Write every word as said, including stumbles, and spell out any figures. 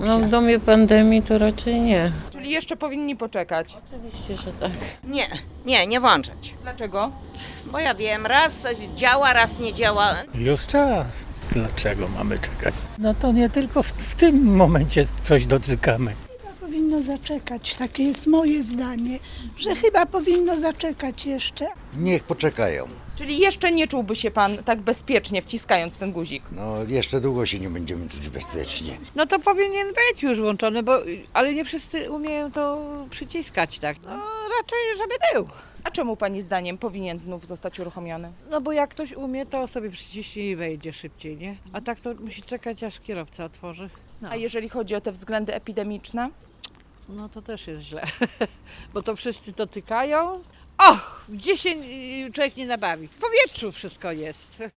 No w dobie pandemii to raczej nie. Czyli jeszcze powinni poczekać. Oczywiście, że tak. Nie, nie, nie włączać. Dlaczego? Bo ja wiem, raz działa, raz nie działa. Już czas. Dlaczego mamy czekać? No to nie tylko w, w tym momencie coś dotykamy. Powinno zaczekać, takie jest moje zdanie, że chyba powinno zaczekać jeszcze. Niech poczekają. Czyli jeszcze nie czułby się pan tak bezpiecznie wciskając ten guzik? No jeszcze długo się nie będziemy czuć bezpiecznie. No to powinien być już włączony, bo, ale nie wszyscy umieją to przyciskać tak. No raczej, żeby był. A czemu pani zdaniem powinien znów zostać uruchomiony? No bo jak ktoś umie, to sobie przyciśnie i wejdzie szybciej, nie? A tak to musi czekać, aż kierowca otworzy. No, A jeżeli chodzi o te względy epidemiczne? no to też jest źle, bo to wszyscy dotykają. Och, gdzie się y, człowiek nie nabawi? W powietrzu wszystko jest.